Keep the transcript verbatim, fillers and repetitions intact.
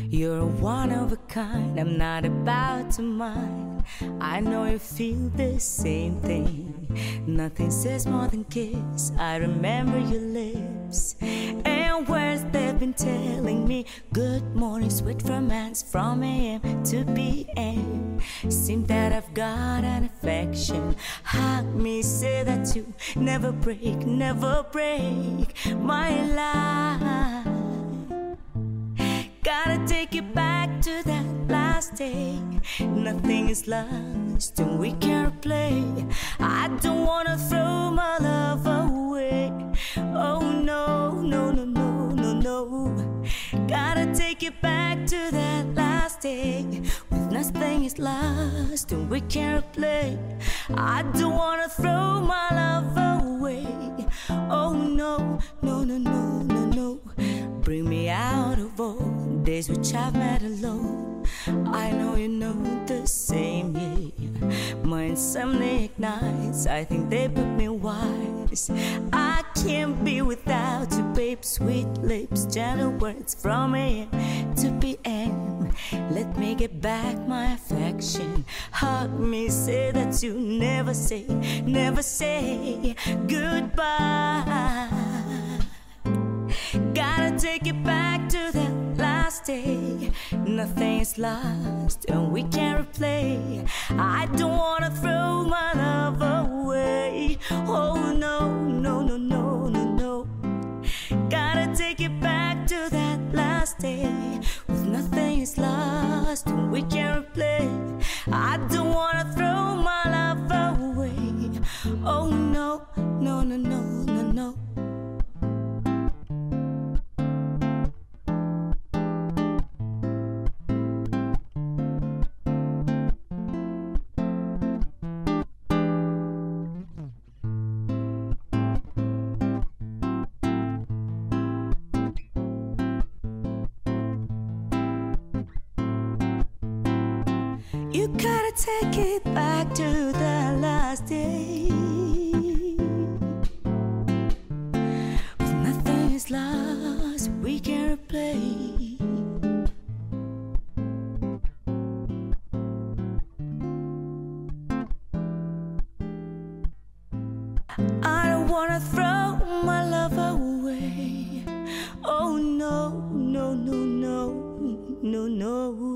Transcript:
You're one of a kind, I'm not about to mind. I know you feel the same thing. Nothing says more than kiss. I remember your lips and words they've been telling me. Good morning, sweet romance from A M to P M. Seems that I've got an affection. Hug me, say that you never break, never break my life. Gotta take it back to that last day. Nothing is lost and we can't play. I don't wanna throw my love away. Oh no, no, no, no, no, no. Gotta take it back to that last day. With nothing is lost and we can't play. I don't wanna throw my love away. Oh no, no, no, no, no, no. Bring me out of all days which I've met alone. I know you know the same, yeah. My insomnia ignites, I think they put me wise. I can't be without you, babe. Sweet lips, gentle words from A M to P M. Let me get back my affection. Hug me, say that you never say, never say goodbye. Gotta take it back to that last day. Nothing is lost and we can't replay. I don't wanna throw my love away. Oh no, no, no, no, no, no. Gotta take it back to that last day. With nothing is lost and we can't replay. I don't wanna throw my love away. Oh no, no, no, no, no, no. You gotta take it back to the last day. With nothing is lost, we can replay. I don't wanna throw my love away. Oh no, no, no, no, no, no.